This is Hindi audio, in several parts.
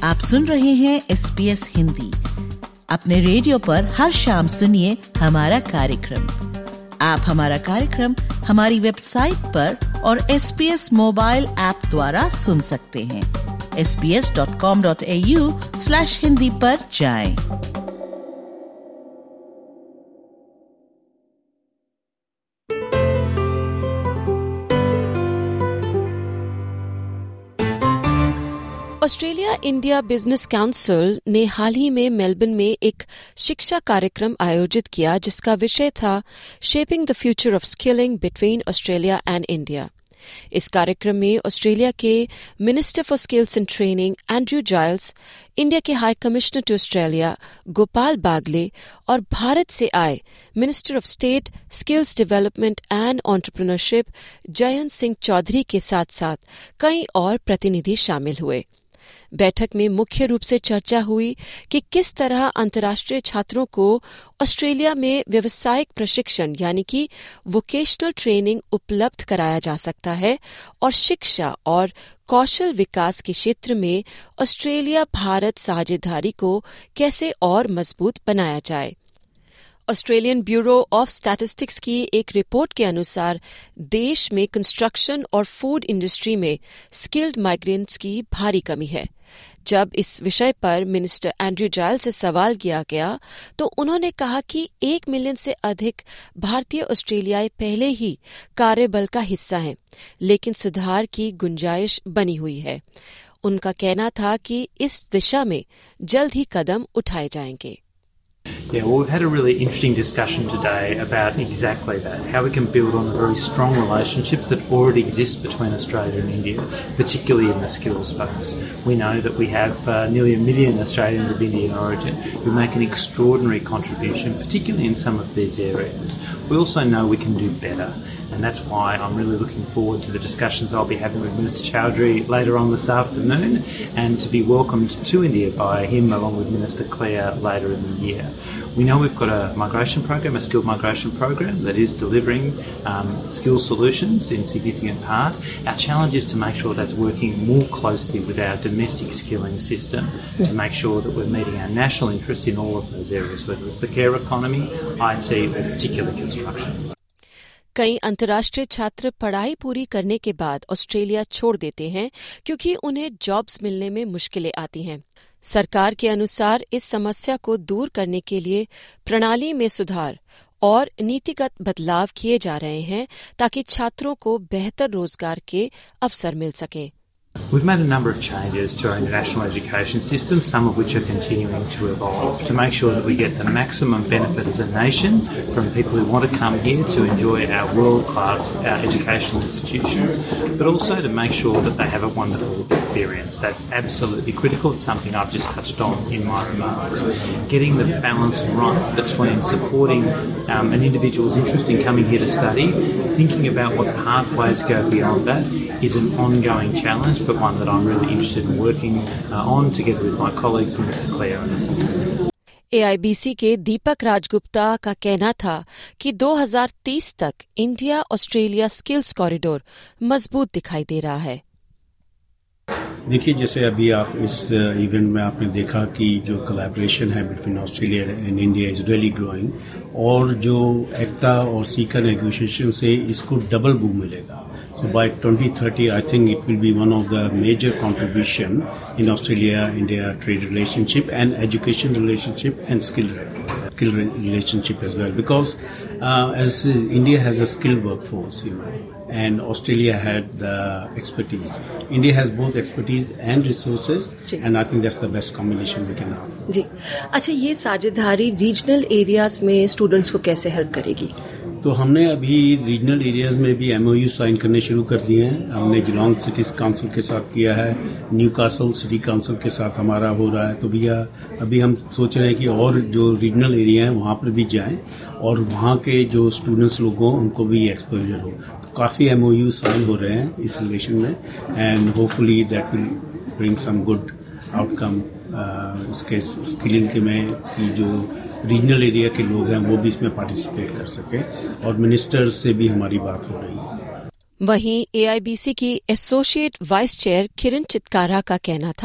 आप सुन रहे हैं SBS हिंदी। अपने रेडियो पर हर शाम सुनिए हमारा कार्यक्रम। आप हमारा कार्यक्रम हमारी वेबसाइट पर और SBS मोबाइल ऐप द्वारा सुन सकते हैं। sbs.com.au/hindi पर जाएं। ऑस्ट्रेलिया इंडिया बिजनेस काउंसिल ने हाल ही में मेलबर्न में एक शिक्षा कार्यक्रम आयोजित किया जिसका विषय था shaping the future of skilling between Australia and India. इस कार्यक्रम में ऑस्ट्रेलिया के minister for skills and training Andrew Giles, India के high commissioner to Australia Gopal Baglay और भारत से आए minister of state skills development and entrepreneurship Jayant Singh Chaudhary के साथ साथ कई और प्रतिनिधि शामिल हुए। बैठक में मुख्य रूप से चर्चा हुई कि किस तरह अंतर्राष्ट्रीय छात्रों को ऑस्ट्रेलिया में व्यावसायिक प्रशिक्षण यानी कि वोकेशनल ट्रेनिंग उपलब्ध कराया जा सकता है और शिक्षा और कौशल विकास के क्षेत्र में ऑस्ट्रेलिया भारत साझेदारी को कैसे और मजबूत बनाया जाए। ऑस्ट्रेलियन ब्यूरो ऑफ स्टैटिस्टिक्स की एक रिपोर्ट के अनुसार देश में कंस्ट्रक्शन और फूड इंडस्ट्री में स्किल्ड माइग्रेंट्स की भारी कमी है। जब इस विषय पर मिनिस्टर एंड्रयू जाइल्स से सवाल किया गया तो उन्होंने कहा कि 1 मिलियन से अधिक भारतीय ऑस्ट्रेलियाई पहले ही कार्यबल का हिस्सा हैं, लेकिन सुधार की गुंजाइश बनी हुई है। उनका कहना था कि इस दिशा में जल्द ही कदम उठाए जाएंगे। Yeah, well, we've had a really interesting discussion today about exactly that, how we can build on the very strong relationships that already exist between Australia and India, particularly in the skills space. We know that we have nearly 1 million Australians of Indian origin who make an extraordinary contribution, particularly in some of these areas. We also know we can do better. And that's why I'm really looking forward to the discussions I'll be having with Minister Chowdhury later on this afternoon and to be welcomed to India by him along with Minister Clare later in the year. We know we've got a migration program, a skilled migration program that is delivering skill solutions in significant part. Our challenge is to make sure that's working more closely with our domestic skilling system to make sure that we're meeting our national interests in all of those areas, whether it's the care economy, IT or particularly construction. कई अंतर्राष्ट्रीय छात्र पढ़ाई पूरी करने के बाद ऑस्ट्रेलिया छोड़ देते हैं क्योंकि उन्हें जॉब्स मिलने में मुश्किलें आती हैं। सरकार के अनुसार इस समस्या को दूर करने के लिए प्रणाली में सुधार और नीतिगत बदलाव किए जा रहे हैं ताकि छात्रों को बेहतर रोजगार के अवसर मिल सकें। We've made a number of changes to our international education system, some of which are continuing to evolve, to make sure that we get the maximum benefit as a nation from people who want to come here to enjoy our world-class educational institutions, but also to make sure that they have a wonderful experience. That's absolutely critical. It's something I've just touched on in my remarks. Getting the balance right between supporting an individual's interest in coming here to study, thinking about what pathways go beyond that is an ongoing challenge, but one that I'm really interested in working on together with my colleagues, Minister Clare and Assistant. AIBC के दीपक राजगुप्ता का कहना था कि 2030 तक इंडिया ऑस्ट्रेलिया स्किल्स कॉरिडोर मजबूत दिखाई दे रहा है। देखिए, जैसे अभी आप इस इवेंट में आपने देखा कि जो कोलैबोरेशन है between Australia and India is really growing, और जो एक्टा और सीका नेगोशिएशन से इसको डबल बूम मिलेगा। So by 2030, I think it will be one of the major contribution in Australia-India trade relationship and education relationship and skill relationship as well. Because as India has a skilled workforce, and Australia had the expertise. India has both expertise and resources, and I think that's the best combination we can have. जी, अच्छा, ये साझेदारी रीजनल एरियाज में स्टूडेंट्स को कैसे हेल्प करेगी? तो हमने अभी रीजनल एरियाज में भी MOU साइन करने शुरू कर दिए हैं। हमने जिलोंग सिटीज काउंसिल के साथ किया है, न्यूकासल सिटी काउंसिल के साथ हमारा हो रहा है। तो भैया अभी हम सोच रहे हैं कि और जो रीजनल एरिया है वहाँ पर भी जाएं और वहाँ के जो स्टूडेंट्स लोग हों उनको भी एक्सपोजर हो। तो काफ़ी MOU साइन हो रहे हैं इस रिलेशन में, and hopefully that will bring some good outcome. इसके स्किलिंग के में कि जो रीजनल एरिया के लोग हैं वो भी इसमें पार्टिसिपेट कर सके, और मिनिस्टर्स से भी हमारी बात हो रही है। वहीं AIBC की associate vice chair Kiran Chitkara का कहना था,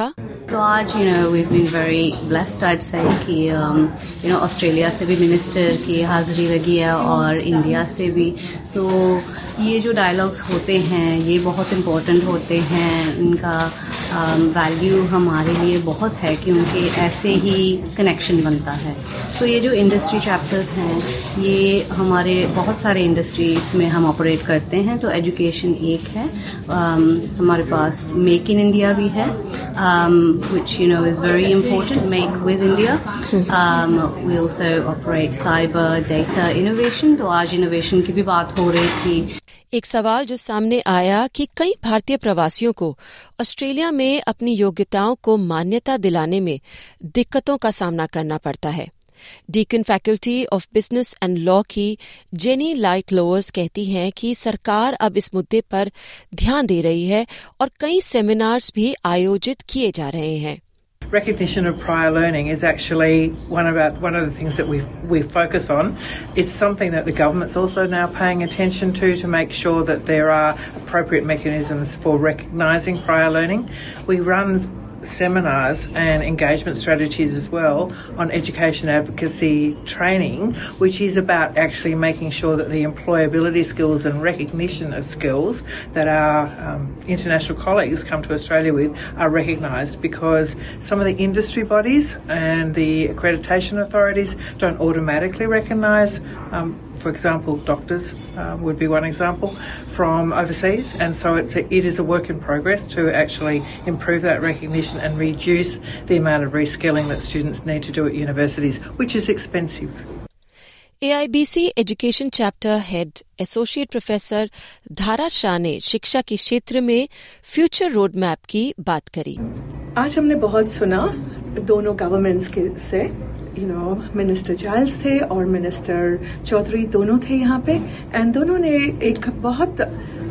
तो आज we've been very blessed I'd say कि ऑस्ट्रेलिया से भी मिनिस्टर की हाज़िरी लगी है और इंडिया से भी। तो ये जो डायलॉग्स होते हैं ये बहुत इम्पोर्टेंट होते हैं, इनका वैल्यू हमारे लिए बहुत है क्योंकि ऐसे ही कनेक्शन बनता है। तो ये जो इंडस्ट्री चैप्टर्स हैं ये हमारे बहुत सारे इंडस्ट्रीज में हम ऑपरेट करते हैं। तो एजुकेशन एक है, हमारे पास मेक इन इंडिया भी है which is very important, make with India. We also operate cyber data innovation. तो आज इनोवेशन की भी बात हो रही थी। एक सवाल जो सामने आया कि कई भारतीय प्रवासियों को ऑस्ट्रेलिया में अपनी योग्यताओं को मान्यता दिलाने में दिक्कतों का सामना करना पड़ता है। Deakin faculty of business and law की जेनी लाइट लोअर्स कहती हैं कि सरकार अब इस मुद्दे पर ध्यान दे रही है और कई सेमिनार्स भी आयोजित किए जा रहे हैं। Recognition of prior learning is actually one of the things that we focus on. It's something that the government's also now paying attention to make sure that there are appropriate mechanisms for recognising prior learning. We run seminars and engagement strategies as well on education advocacy training, which is about actually making sure that the employability skills and recognition of skills that our international colleagues come to Australia with are recognised, because some of the industry bodies and the accreditation authorities don't automatically recognise, for example, doctors would be one example from overseas, and so it is a work in progress to actually improve that recognition and reduce the amount of reskilling that students need to do at universities, which is expensive. AIBC education chapter head associate professor Dhara Shah ने शिक्षा के क्षेत्र में फ्यूचर रोड मैप की बात करी। आज हमने बहुत सुना दोनों गवर्नमेंट्स से, मिनिस्टर जाइल्स थे और मिनिस्टर चौधरी दोनों थे यहाँ पे, एंड दोनों ने एक बहुत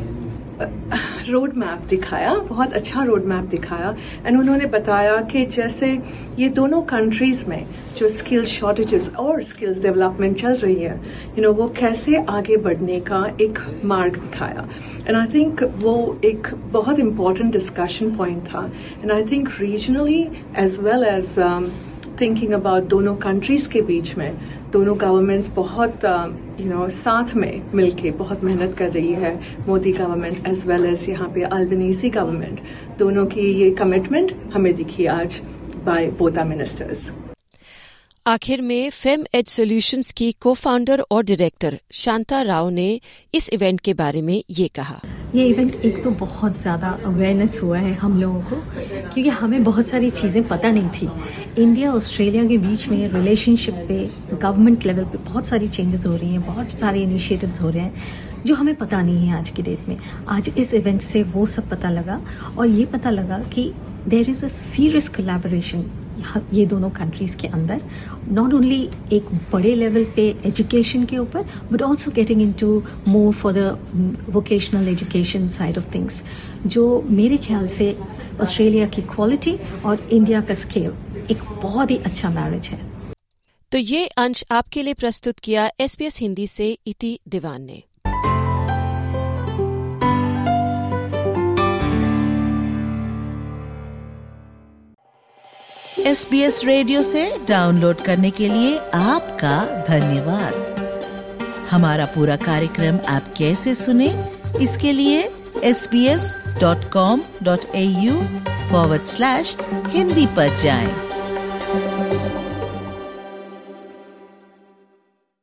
रोड मैप दिखाया, बहुत अच्छा रोड मैप दिखाया। एंड उन्होंने बताया कि जैसे ये दोनों कंट्रीज में जो स्किल्स शॉर्टेजेस और स्किल्स डेवलपमेंट चल रही है, वो कैसे आगे बढ़ने का एक मार्ग दिखाया। एंड आई थिंक वो एक बहुत इम्पोर्टेंट डिस्कशन पॉइंट था। And I think regionally as well as thinking about दोनों कंट्रीज के बीच में दोनों गवर्नमेंट्स बहुत साथ में मिलके बहुत मेहनत कर रही है। Modi government as well as यहाँ पे अल्बनीज़ी गवर्नमेंट, दोनों की ये कमिटमेंट हमें दिखी आज बाय बोथ द मिनिस्टर्स। आखिर में फेम एज सॉल्यूशंस की को-फाउंडर और डायरेक्टर शांता राव ने इस इवेंट के बारे में ये कहा। ये इवेंट एक तो बहुत ज़्यादा अवेयरनेस हुआ है हम लोगों को, क्योंकि हमें बहुत सारी चीज़ें पता नहीं थी। इंडिया ऑस्ट्रेलिया के बीच में रिलेशनशिप पे गवर्नमेंट लेवल पे बहुत सारी चेंजेस हो रही हैं, बहुत सारे इनिशिएटिव्स हो रहे हैं जो हमें पता नहीं है आज की डेट में। आज इस इवेंट से वो सब पता लगा और ये पता लगा कि there is a serious collaboration ये दोनों कंट्रीज के अंदर, नॉट ओनली एक बड़े लेवल पे एजुकेशन के ऊपर but also getting into more for the vocational education side of things, जो मेरे ख्याल से ऑस्ट्रेलिया की क्वालिटी और इंडिया का स्केल एक बहुत ही अच्छा मैरिज है। तो ये अंश आपके लिए प्रस्तुत किया SBS हिंदी से इति दीवान ने। SBS रेडियो से डाउनलोड करने के लिए आपका धन्यवाद। हमारा पूरा कार्यक्रम आप कैसे सुने, इसके लिए sbs.com.au/hindi पर जाएं।